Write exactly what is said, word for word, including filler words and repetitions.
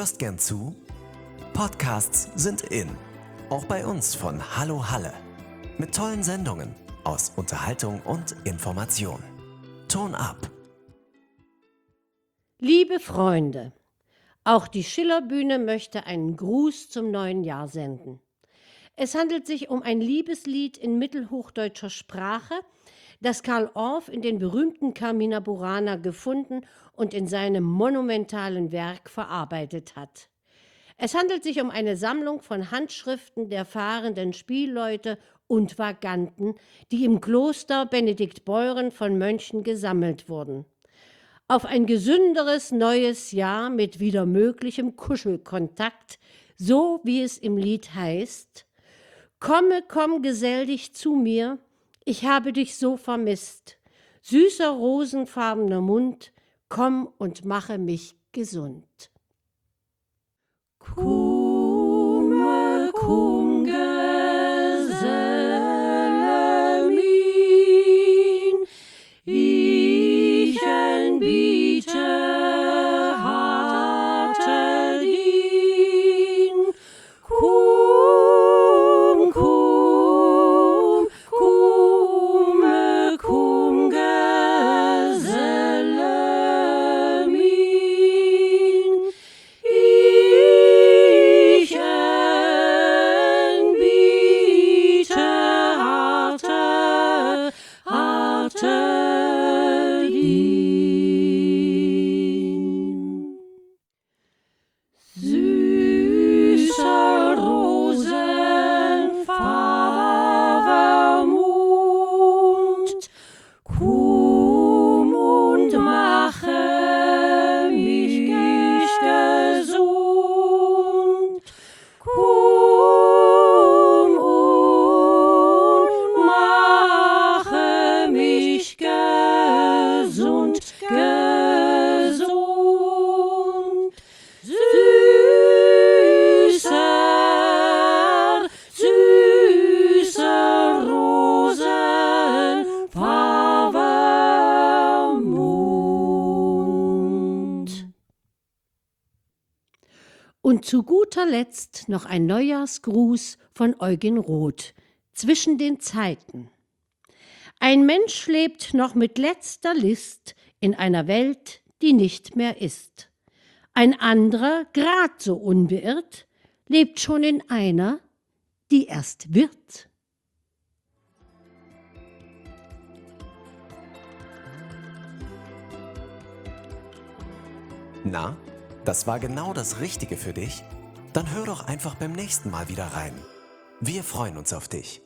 hörst gern zu? Podcasts sind in. Auch bei uns von Hallo Halle. Mit tollen Sendungen aus Unterhaltung und Information. Ton ab. Liebe Freunde, auch die Schillerbühne möchte einen Gruß zum neuen Jahr senden. Es handelt sich um ein Liebeslied in mittelhochdeutscher Sprache, das Karl Orff in den berühmten Carmina Burana gefunden und in seinem monumentalen Werk verarbeitet hat. Es handelt sich um eine Sammlung von Handschriften der fahrenden Spielleute und Vaganten, die im Kloster Benediktbeuern von Mönchen gesammelt wurden. Auf ein gesünderes neues Jahr mit wieder möglichem Kuschelkontakt, so wie es im Lied heißt: Komme, komm, gesell dich zu mir, ich habe dich so vermisst. Süßer rosenfarbener Mund, komm und mache mich gesund. Kume, kum, geselle min, ichen biete harte din. Kum, kum, kume, kum, geselle min, ichen biete harte, harte din. Süßer rosenfarbener Mund, komm und mache mich gesund. Komm und mache mich gesund, gesund. Süßer, süßer rosenfarbener Mund. Und zu guter Letzt noch ein Neujahrsgruß von Eugen Roth, zwischen den Zeiten. Ein Mensch lebt noch mit letzter List in einer Welt, die nicht mehr ist. Ein anderer, grad so unbeirrt, lebt schon in einer, die erst wird. Na, das war genau das Richtige für dich? Dann hör doch einfach beim nächsten Mal wieder rein. Wir freuen uns auf dich.